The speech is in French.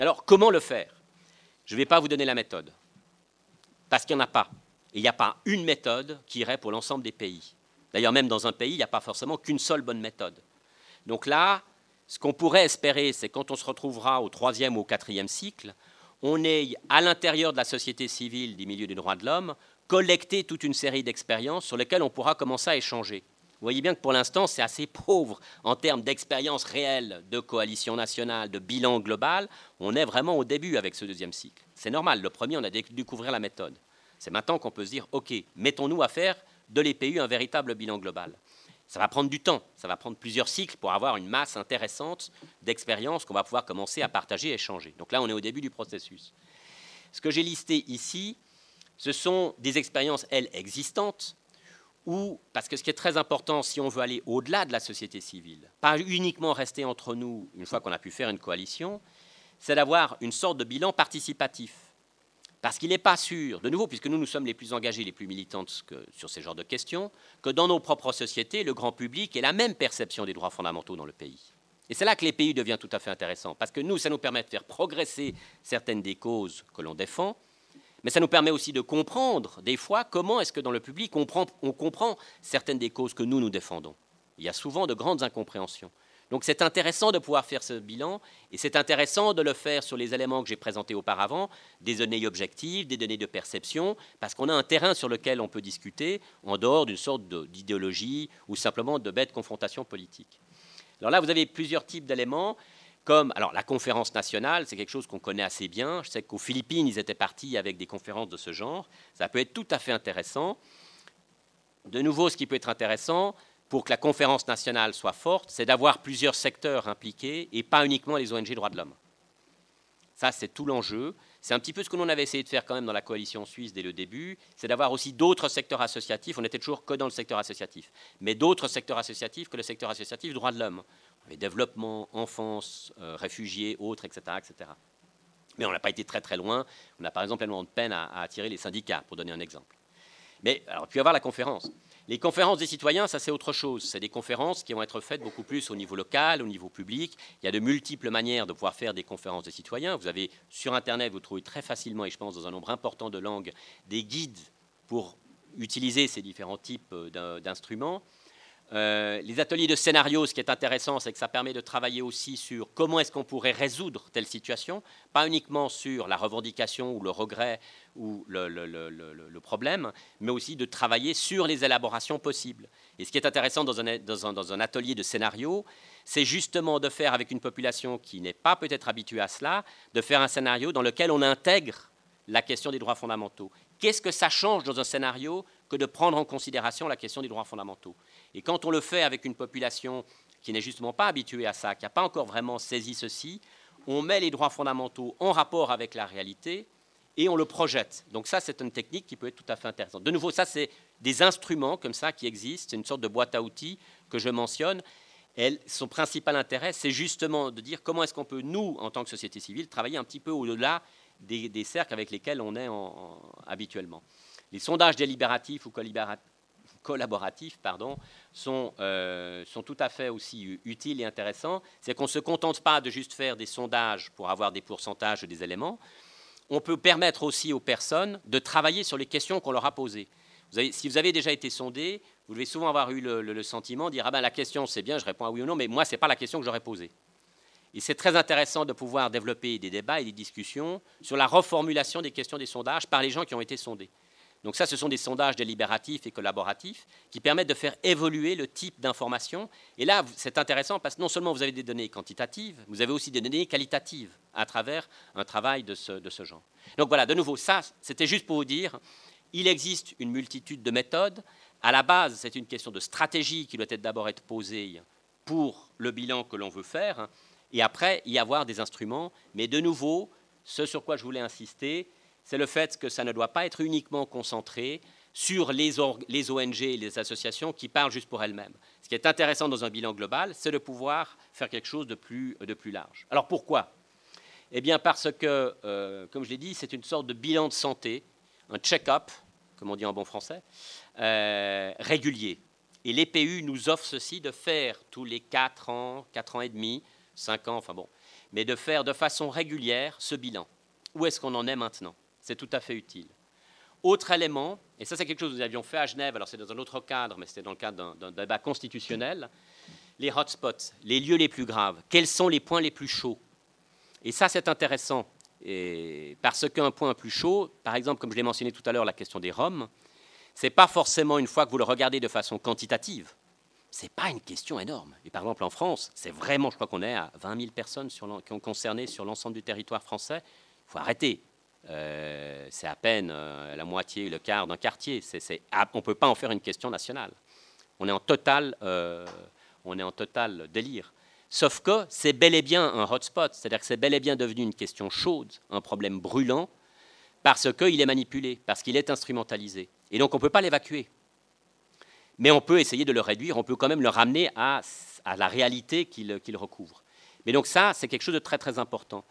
Alors, comment le faire? Je ne vais pas vous donner la méthode, parce qu'il n'y en a pas. Et il n'y a pas une méthode qui irait pour l'ensemble des pays. D'ailleurs, même dans un pays, il n'y a pas forcément qu'une seule bonne méthode. Donc là, ce qu'on pourrait espérer, c'est quand on se retrouvera au 3e ou au 4e cycle, on ait, à l'intérieur de la société civile des milieux des droits de l'homme, collecté toute une série d'expériences sur lesquelles on pourra commencer à échanger. Vous voyez bien que pour l'instant, c'est assez pauvre en termes d'expérience réelle, de coalition nationale, de bilan global. On est vraiment au début avec ce 2e cycle. C'est normal, le premier, on a découvert la méthode. C'est maintenant qu'on peut se dire, OK, mettons-nous à faire de l'EPU un véritable bilan global. Ça va prendre du temps, ça va prendre plusieurs cycles pour avoir une masse intéressante d'expériences qu'on va pouvoir commencer à partager et échanger. Donc là, on est au début du processus. Ce que j'ai listé ici, ce sont des expériences, elles, existantes, parce que ce qui est très important, si on veut aller au-delà de la société civile, pas uniquement rester entre nous une fois qu'on a pu faire une coalition, c'est d'avoir une sorte de bilan participatif. Parce qu'il n'est pas sûr, de nouveau, puisque nous sommes les plus engagés, les plus militantes sur ces genres de questions, que dans nos propres sociétés, le grand public ait la même perception des droits fondamentaux dans le pays. Et c'est là que les pays devient tout à fait intéressant, parce que nous, ça nous permet de faire progresser certaines des causes que l'on défend, mais ça nous permet aussi de comprendre, des fois, comment est-ce que dans le public, on comprend certaines des causes que nous défendons. Il y a souvent de grandes incompréhensions. Donc c'est intéressant de pouvoir faire ce bilan, et c'est intéressant de le faire sur les éléments que j'ai présentés auparavant, des données objectives, des données de perception, parce qu'on a un terrain sur lequel on peut discuter, en dehors d'une sorte d'idéologie ou simplement de bête confrontation politique. Alors là, vous avez plusieurs types d'éléments, comme alors, la conférence nationale, c'est quelque chose qu'on connaît assez bien. Je sais qu'aux Philippines, ils étaient partis avec des conférences de ce genre. Ça peut être tout à fait intéressant. De nouveau, ce qui peut être intéressant, pour que la conférence nationale soit forte, c'est d'avoir plusieurs secteurs impliqués et pas uniquement les ONG droits de l'homme. Ça, c'est tout l'enjeu. C'est un petit peu ce que l'on avait essayé de faire quand même dans la coalition suisse dès le début, c'est d'avoir aussi d'autres secteurs associatifs. On n'était toujours que dans le secteur associatif, mais d'autres secteurs associatifs que le secteur associatif droits de l'homme. Les développements, enfance, réfugiés, autres, etc., etc. Mais on n'a pas été très très loin. On a par exemple énormément de peine à attirer les syndicats, pour donner un exemple. Mais alors, puis avoir la conférence. Les conférences des citoyens, ça c'est autre chose. C'est des conférences qui vont être faites beaucoup plus au niveau local, au niveau public. Il y a de multiples manières de pouvoir faire des conférences des citoyens. Vous avez sur Internet, vous trouvez très facilement, et je pense dans un nombre important de langues, des guides pour utiliser ces différents types d'instruments. Les ateliers de scénario, ce qui est intéressant, c'est que ça permet de travailler aussi sur comment est-ce qu'on pourrait résoudre telle situation, pas uniquement sur la revendication ou le regret ou le problème, mais aussi de travailler sur les élaborations possibles. Et ce qui est intéressant dans un atelier de scénario, c'est justement de faire avec une population qui n'est pas peut-être habituée à cela, de faire un scénario dans lequel on intègre la question des droits fondamentaux. Qu'est-ce que ça change dans un scénario que de prendre en considération la question des droits fondamentaux? Et quand on le fait avec une population qui n'est justement pas habituée à ça, qui n'a pas encore vraiment saisi ceci, on met les droits fondamentaux en rapport avec la réalité et on le projette. Donc ça, c'est une technique qui peut être tout à fait intéressante. De nouveau, ça, c'est des instruments comme ça qui existent. C'est une sorte de boîte à outils que je mentionne. Son principal intérêt, c'est justement de dire comment est-ce qu'on peut, nous, en tant que société civile, travailler un petit peu au-delà des cercles avec lesquels on est habituellement. Les sondages délibératifs ou collaboratifs sont tout à fait aussi utiles et intéressants. C'est qu'on ne se contente pas de juste faire des sondages pour avoir des pourcentages des éléments. On peut permettre aussi aux personnes de travailler sur les questions qu'on leur a posées. Si vous avez déjà été sondé, vous devez souvent avoir eu le sentiment de dire « Ah ben la question c'est bien, je réponds à oui ou non, mais moi ce n'est pas la question que j'aurais posée ». Et c'est très intéressant de pouvoir développer des débats et des discussions sur la reformulation des questions des sondages par les gens qui ont été sondés. Donc ça, ce sont des sondages délibératifs et collaboratifs qui permettent de faire évoluer le type d'information. Et là, c'est intéressant parce que non seulement vous avez des données quantitatives, vous avez aussi des données qualitatives à travers un travail de ce genre. Donc voilà, de nouveau, ça, c'était juste pour vous dire, il existe une multitude de méthodes. À la base, c'est une question de stratégie qui doit d'abord être posée pour le bilan que l'on veut faire. Et après, y avoir des instruments. Mais de nouveau, ce sur quoi je voulais insister, c'est le fait que ça ne doit pas être uniquement concentré sur les ONG et les associations qui parlent juste pour elles-mêmes. Ce qui est intéressant dans un bilan global, c'est de pouvoir faire quelque chose de plus large. Alors pourquoi? Eh bien parce que, comme je l'ai dit, c'est une sorte de bilan de santé, un check-up, comme on dit en bon français, régulier. Et l'EPU nous offre ceci de faire tous les 4 ans et demi, 5 ans, enfin bon. mais de faire de façon régulière ce bilan. Où est-ce qu'on en est maintenant? C'est tout à fait utile. Autre élément, et ça c'est quelque chose que nous avions fait à Genève, alors c'est dans un autre cadre, mais c'était dans le cadre d'un débat constitutionnel, les hotspots, les lieux les plus graves, quels sont les points les plus chauds? Et ça c'est intéressant, et parce qu'un point plus chaud, par exemple, comme je l'ai mentionné tout à l'heure, la question des Roms, ce n'est pas forcément une fois que vous le regardez de façon quantitative, ce n'est pas une question énorme. Et par exemple en France, c'est vraiment, je crois qu'on est à 20 000 personnes qui ont concerné sur l'ensemble du territoire français, il faut arrêter. C'est à peine la moitié, le quart d'un quartier. On ne peut pas en faire une question nationale. On est en total délire. Sauf que c'est bel et bien un hotspot, c'est-à-dire que c'est bel et bien devenu une question chaude, un problème brûlant, parce qu'il est manipulé, parce qu'il est instrumentalisé. Et donc on ne peut pas l'évacuer. Mais on peut essayer de le réduire, on peut quand même le ramener à la réalité qu'il recouvre. Mais donc ça, c'est quelque chose de très très important.